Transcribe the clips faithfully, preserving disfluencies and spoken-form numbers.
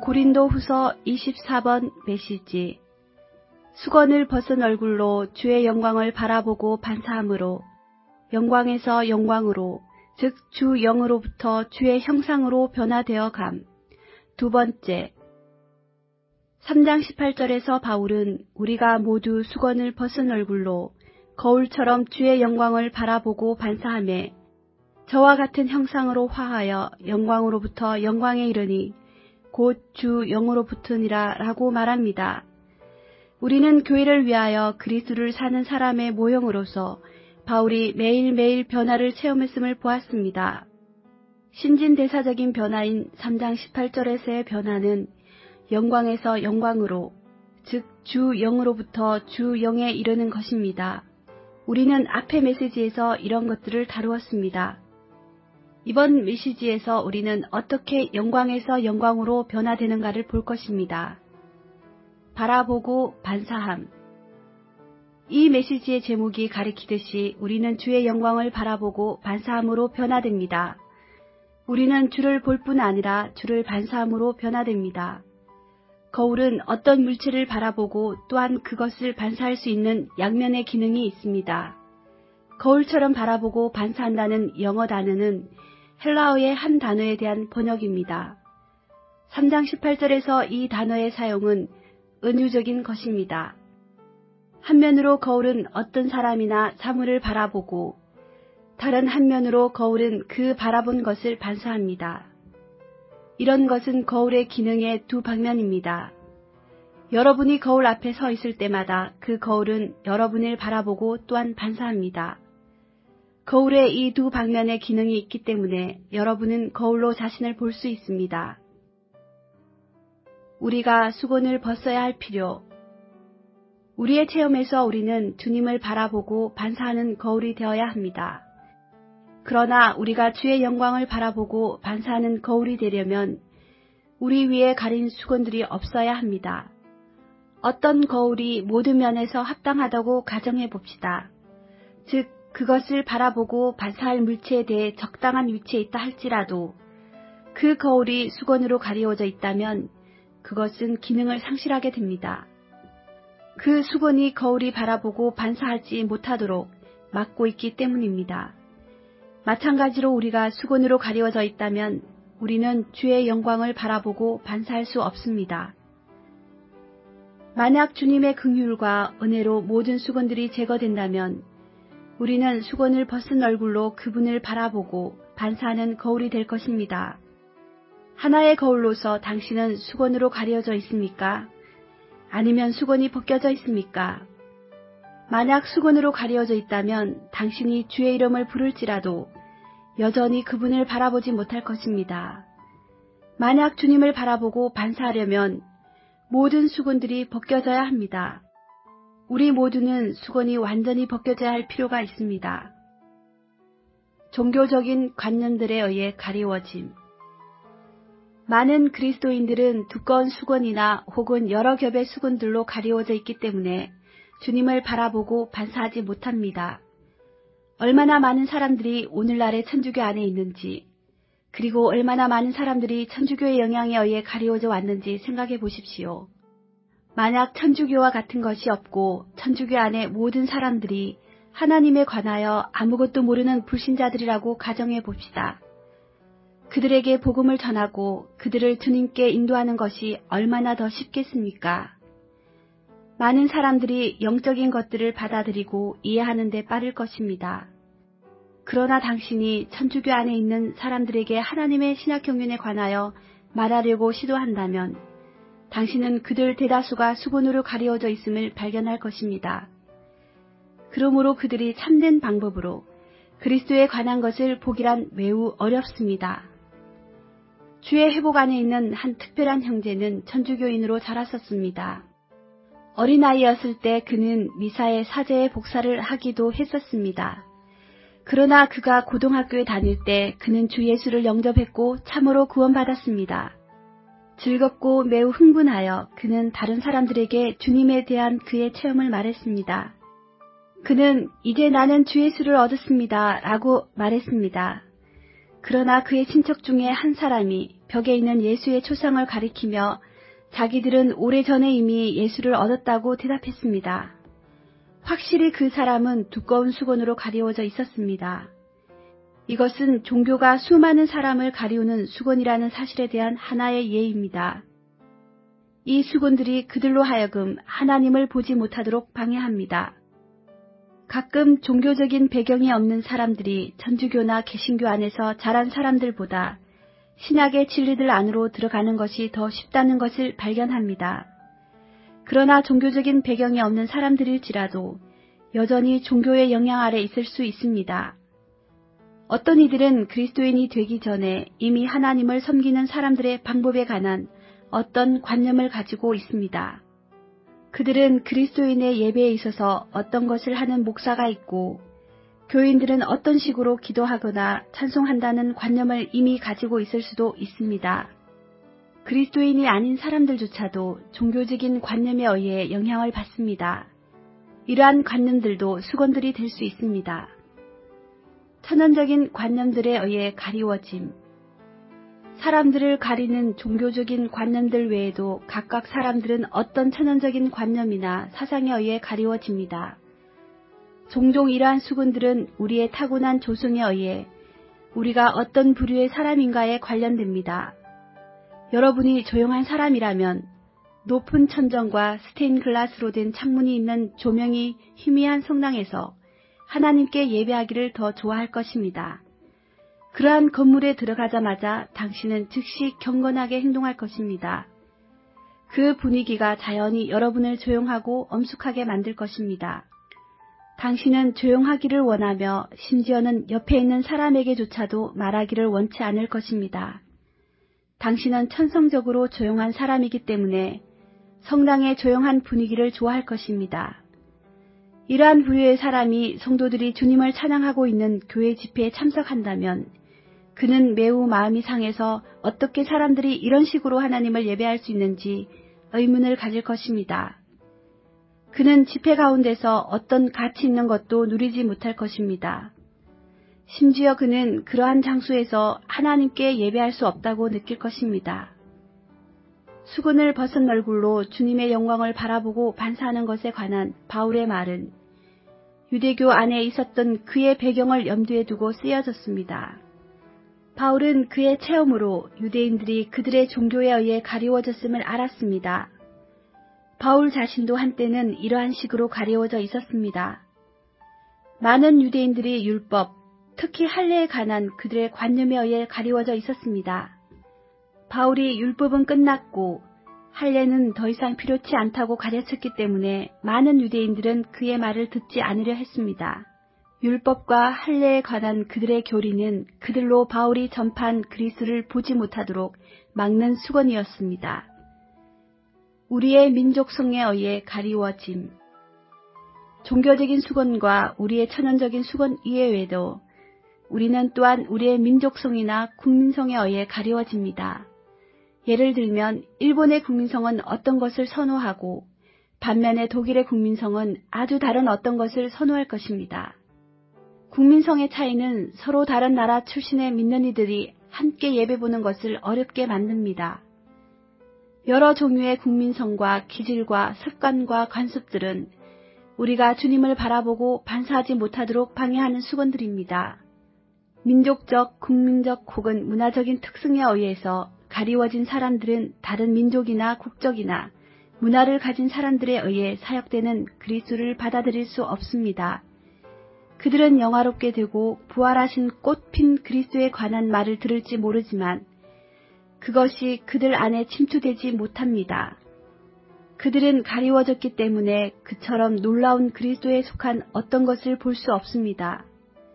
고린도후서 이십사 번 메시지. 수건을 벗은 얼굴로 주의 영광을 바라보고 반사함으로 영광에서 영광으로, 즉 주 영으로부터 주의 형상으로 변화되어 감. 두 번째, 삼 장 십팔 절에서 바울은 우리가 모두 수건을 벗은 얼굴로 거울처럼 주의 영광을 바라보고 반사하매 저와 같은 형상으로 화하여 영광으로부터 영광에 이르니 곧 주 영으로부터니라 라고 말합니다. 우리는 교회를 위하여 그리스도를 사는 사람의 모형으로서 바울이 매일매일 변화를 체험했음을 보았습니다. 신진대사적인 변화인 삼 장 십팔 절에서의 변화는 영광에서 영광으로, 즉 주 영으로부터 주 영에 이르는 것입니다. 우리는 앞의 메시지에서 이런 것들을 다루었습니다. 이번 메시지에서 우리는 어떻게 영광에서 영광으로 변화되는가를 볼 것입니다. 바라보고 반사함. 이 메시지의 제목이 가리키듯이 우리는 주의 영광을 바라보고 반사함으로 변화됩니다. 우리는 주를 볼 뿐 아니라 주를 반사함으로 변화됩니다. 거울은 어떤 물체를 바라보고 또한 그것을 반사할 수 있는 양면의 기능이 있습니다. 거울처럼 바라보고 반사한다는 영어 단어는 헬라어의 한 단어에 대한 번역입니다. 삼 장 십팔 절에서 이 단어의 사용은 은유적인 것입니다. 한면으로 거울은 어떤 사람이나 사물을 바라보고 다른 한면으로 거울은 그 바라본 것을 반사합니다. 이런 것은 거울의 기능의 두 방면입니다. 여러분이 거울 앞에 서 있을 때마다 그 거울은 여러분을 바라보고 또한 반사합니다. 거울에 이 두 방면의 기능이 있기 때문에 여러분은 거울로 자신을 볼 수 있습니다. 우리가 수건을 벗어야 할 필요. 우리의 체험에서 우리는 주님을 바라보고 반사하는 거울이 되어야 합니다. 그러나 우리가 주의 영광을 바라보고 반사하는 거울이 되려면 우리 위에 가린 수건들이 없어야 합니다. 어떤 거울이 모든 면에서 합당하다고 가정해 봅시다. 즉 그것을 바라보고 반사할 물체에 대해 적당한 위치에 있다 할지라도 그 거울이 수건으로 가리워져 있다면 그것은 기능을 상실하게 됩니다. 그 수건이 거울이 바라보고 반사하지 못하도록 막고 있기 때문입니다. 마찬가지로 우리가 수건으로 가리워져 있다면 우리는 주의 영광을 바라보고 반사할 수 없습니다. 만약 주님의 긍휼과 은혜로 모든 수건들이 제거된다면 우리는 수건을 벗은 얼굴로 그분을 바라보고 반사하는 거울이 될 것입니다. 하나의 거울로서 당신은 수건으로 가려져 있습니까? 아니면 수건이 벗겨져 있습니까? 만약 수건으로 가려져 있다면 당신이 주의 이름을 부를지라도 여전히 그분을 바라보지 못할 것입니다. 만약 주님을 바라보고 반사하려면 모든 수건들이 벗겨져야 합니다. 우리 모두는 수건이 완전히 벗겨져야 할 필요가 있습니다. 종교적인 관념들에 의해 가리워짐. 많은 그리스도인들은 두꺼운 수건이나 혹은 여러 겹의 수건들로 가리워져 있기 때문에 주님을 바라보고 반사하지 못합니다. 얼마나 많은 사람들이 오늘날의 천주교 안에 있는지, 그리고 얼마나 많은 사람들이 천주교의 영향에 의해 가리워져 왔는지 생각해 보십시오. 만약 천주교와 같은 것이 없고 천주교 안에 모든 사람들이 하나님에 관하여 아무것도 모르는 불신자들이라고 가정해 봅시다. 그들에게 복음을 전하고 그들을 주님께 인도하는 것이 얼마나 더 쉽겠습니까? 많은 사람들이 영적인 것들을 받아들이고 이해하는 데 빠를 것입니다. 그러나 당신이 천주교 안에 있는 사람들에게 하나님의 신약경륜에 관하여 말하려고 시도한다면 당신은 그들 대다수가 수건으로 가리워져 있음을 발견할 것입니다. 그러므로 그들이 참된 방법으로 그리스도에 관한 것을 보기란 매우 어렵습니다. 주의 회복 안에 있는 한 특별한 형제는 천주교인으로 자랐었습니다. 어린아이였을 때 그는 미사의 사제의 복사를 하기도 했었습니다. 그러나 그가 고등학교에 다닐 때 그는 주 예수를 영접했고 참으로 구원받았습니다. 즐겁고 매우 흥분하여 그는 다른 사람들에게 주님에 대한 그의 체험을 말했습니다. 그는 이제 나는 주 예수를 얻었습니다 라고 말했습니다. 그러나 그의 친척 중에 한 사람이 벽에 있는 예수의 초상을 가리키며 자기들은 오래전에 이미 예수를 얻었다고 대답했습니다. 확실히 그 사람은 두꺼운 수건으로 가리워져 있었습니다. 이것은 종교가 수많은 사람을 가리우는 수건이라는 사실에 대한 하나의 예입니다. 이 수건들이 그들로 하여금 하나님을 보지 못하도록 방해합니다. 가끔 종교적인 배경이 없는 사람들이 천주교나 개신교 안에서 자란 사람들보다 신약의 진리들 안으로 들어가는 것이 더 쉽다는 것을 발견합니다. 그러나 종교적인 배경이 없는 사람들일지라도 여전히 종교의 영향 아래 있을 수 있습니다. 어떤 이들은 그리스도인이 되기 전에 이미 하나님을 섬기는 사람들의 방법에 관한 어떤 관념을 가지고 있습니다. 그들은 그리스도인의 예배에 있어서 어떤 것을 하는 목사가 있고 교인들은 어떤 식으로 기도하거나 찬송한다는 관념을 이미 가지고 있을 수도 있습니다. 그리스도인이 아닌 사람들조차도 종교적인 관념에 의해 영향을 받습니다. 이러한 관념들도 수건들이 될 수 있습니다. 천연적인 관념들에 의해 가리워짐. 사람들을 가리는 종교적인 관념들 외에도 각각 사람들은 어떤 천연적인 관념이나 사상에 의해 가리워집니다. 종종 이러한 수건들은 우리의 타고난 조성에 의해 우리가 어떤 부류의 사람인가에 관련됩니다. 여러분이 조용한 사람이라면 높은 천정과 스테인 글라스로 된 창문이 있는 조명이 희미한 성당에서 하나님께 예배하기를 더 좋아할 것입니다. 그러한 건물에 들어가자마자 당신은 즉시 경건하게 행동할 것입니다. 그 분위기가 자연히 여러분을 조용하고 엄숙하게 만들 것입니다. 당신은 조용하기를 원하며 심지어는 옆에 있는 사람에게조차도 말하기를 원치 않을 것입니다. 당신은 천성적으로 조용한 사람이기 때문에 성당의 조용한 분위기를 좋아할 것입니다. 이러한 부류의 사람이 성도들이 주님을 찬양하고 있는 교회 집회에 참석한다면 그는 매우 마음이 상해서 어떻게 사람들이 이런 식으로 하나님을 예배할 수 있는지 의문을 가질 것입니다. 그는 집회 가운데서 어떤 가치 있는 것도 누리지 못할 것입니다. 심지어 그는 그러한 장소에서 하나님께 예배할 수 없다고 느낄 것입니다. 수건을 벗은 얼굴로 주님의 영광을 바라보고 반사하는 것에 관한 바울의 말은 유대교 안에 있었던 그의 배경을 염두에 두고 쓰여졌습니다. 바울은 그의 체험으로 유대인들이 그들의 종교에 의해 가리워졌음을 알았습니다. 바울 자신도 한때는 이러한 식으로 가리워져 있었습니다. 많은 유대인들이 율법, 특히 할례에 관한 그들의 관념에 의해 가리워져 있었습니다. 바울이 율법은 끝났고 할례는 더 이상 필요치 않다고 가르쳤기 때문에 많은 유대인들은 그의 말을 듣지 않으려 했습니다. 율법과 할례에 관한 그들의 교리는 그들로 바울이 전파한 그리스도를 보지 못하도록 막는 수건이었습니다. 우리의 민족성에 의해 가리워짐. 종교적인 수건과 우리의 천연적인 수건 이외에도 우리는 또한 우리의 민족성이나 국민성에 의해 가리워집니다. 예를 들면 일본의 국민성은 어떤 것을 선호하고 반면에 독일의 국민성은 아주 다른 어떤 것을 선호할 것입니다. 국민성의 차이는 서로 다른 나라 출신의 믿는 이들이 함께 예배보는 것을 어렵게 만듭니다. 여러 종류의 국민성과 기질과 습관과 관습들은 우리가 주님을 바라보고 반사하지 못하도록 방해하는 수건들입니다. 민족적, 국민적 혹은 문화적인 특성에 의해서 가리워진 사람들은 다른 민족이나 국적이나 문화를 가진 사람들에 의해 사역되는 그리스도를 받아들일 수 없습니다. 그들은 영화롭게 되고 부활하신 꽃핀 그리스도에 관한 말을 들을지 모르지만 그것이 그들 안에 침투되지 못합니다. 그들은 가리워졌기 때문에 그처럼 놀라운 그리스도에 속한 어떤 것을 볼 수 없습니다.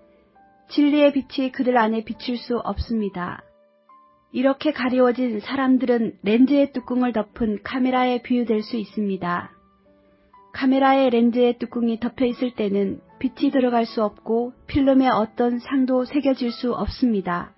진리의 빛이 그들 안에 비칠 수 없습니다. 이렇게 가리워진 사람들은 렌즈의 뚜껑을 덮은 카메라에 비유될 수 있습니다. 카메라의 렌즈의 뚜껑이 덮여 있을 때는 빛이 들어갈 수 없고 필름에 어떤 상도 새겨질 수 없습니다.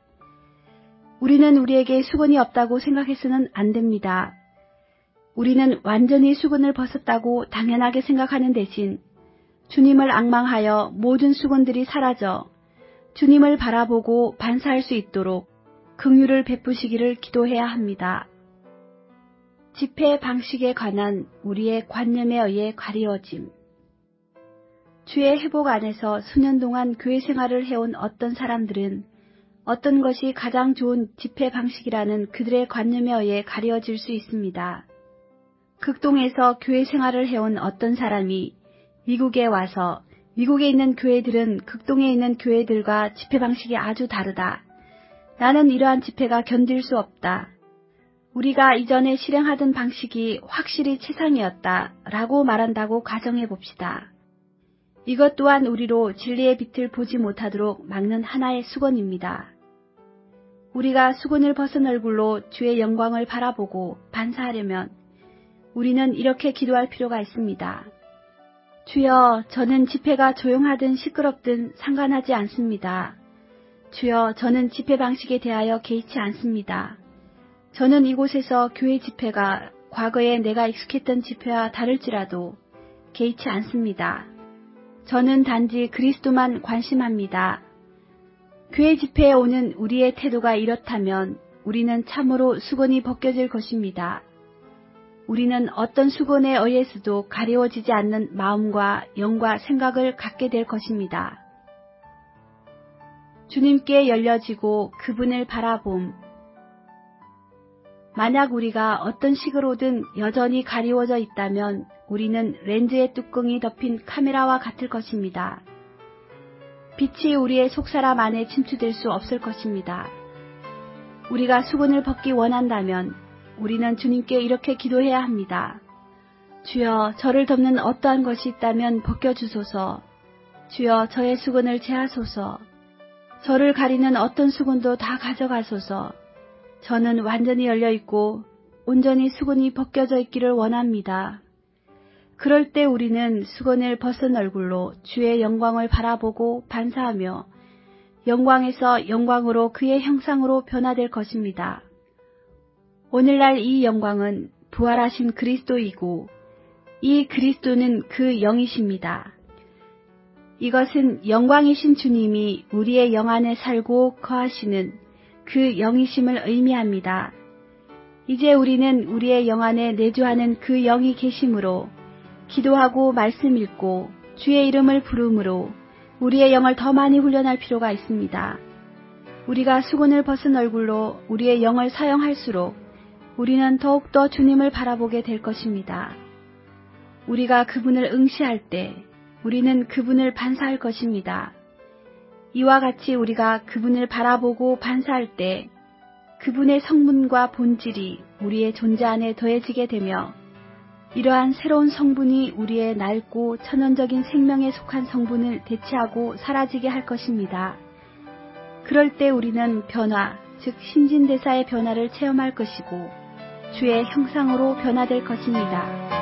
우리는 우리에게 수건이 없다고 생각해서는 안 됩니다. 우리는 완전히 수건을 벗었다고 당연하게 생각하는 대신 주님을 앙망하여 모든 수건들이 사라져 주님을 바라보고 반사할 수 있도록 긍휼을 베푸시기를 기도해야 합니다. 집회 방식에 관한 우리의 관념에 의해 가리워짐. 주의 회복 안에서 수년 동안 교회 생활을 해온 어떤 사람들은 어떤 것이 가장 좋은 집회 방식이라는 그들의 관념에 의해 가려질 수 있습니다. 극동에서 교회 생활을 해온 어떤 사람이 미국에 와서 미국에 있는 교회들은 극동에 있는 교회들과 집회 방식이 아주 다르다. 나는 이러한 집회가 견딜 수 없다. 우리가 이전에 실행하던 방식이 확실히 최상이었다. 라고 말한다고 가정해 봅시다. 이것 또한 우리로 진리의 빛을 보지 못하도록 막는 하나의 수건입니다. 우리가 수건을 벗은 얼굴로 주의 영광을 바라보고 반사하려면 우리는 이렇게 기도할 필요가 있습니다. 주여, 저는 집회가 조용하든 시끄럽든 상관하지 않습니다. 주여, 저는 집회 방식에 대하여 개의치 않습니다. 저는 이곳에서 교회 집회가 과거에 내가 익숙했던 집회와 다를지라도 개의치 않습니다. 저는 단지 그리스도만 관심합니다. 교회 집회에 오는 우리의 태도가 이렇다면 우리는 참으로 수건이 벗겨질 것입니다. 우리는 어떤 수건에 의해서도 가려워지지 않는 마음과 영과 생각을 갖게 될 것입니다. 주님께 열려지고 그분을 바라봄. 만약 우리가 어떤 식으로든 여전히 가리워져 있다면 우리는 렌즈의 뚜껑이 덮인 카메라와 같을 것입니다. 빛이 우리의 속사람 안에 침투될 수 없을 것입니다. 우리가 수건을 벗기 원한다면 우리는 주님께 이렇게 기도해야 합니다. 주여, 저를 덮는 어떠한 것이 있다면 벗겨주소서. 주여, 저의 수건을 제하소서. 저를 가리는 어떤 수건도 다 가져가소서. 저는 완전히 열려있고 온전히 수건이 벗겨져 있기를 원합니다. 그럴 때 우리는 수건을 벗은 얼굴로 주의 영광을 바라보고 반사하며 영광에서 영광으로 그의 형상으로 변화될 것입니다. 오늘날 이 영광은 부활하신 그리스도이고 이 그리스도는 그 영이십니다. 이것은 영광이신 주님이 우리의 영 안에 살고 거하시는 그 영이심을 의미합니다. 이제 우리는 우리의 영 안에 내주하는 그 영이 계심으로 기도하고 말씀 읽고 주의 이름을 부름으로 우리의 영을 더 많이 훈련할 필요가 있습니다. 우리가 수건을 벗은 얼굴로 우리의 영을 사용할수록 우리는 더욱더 주님을 바라보게 될 것입니다. 우리가 그분을 응시할 때 우리는 그분을 반사할 것입니다. 이와 같이 우리가 그분을 바라보고 반사할 때 그분의 성분과 본질이 우리의 존재 안에 더해지게 되며 이러한 새로운 성분이 우리의 낡고 천연적인 생명에 속한 성분을 대체하고 사라지게 할 것입니다. 그럴 때 우리는 변화, 즉 신진대사의 변화를 체험할 것이고 주의 형상으로 변화될 것입니다.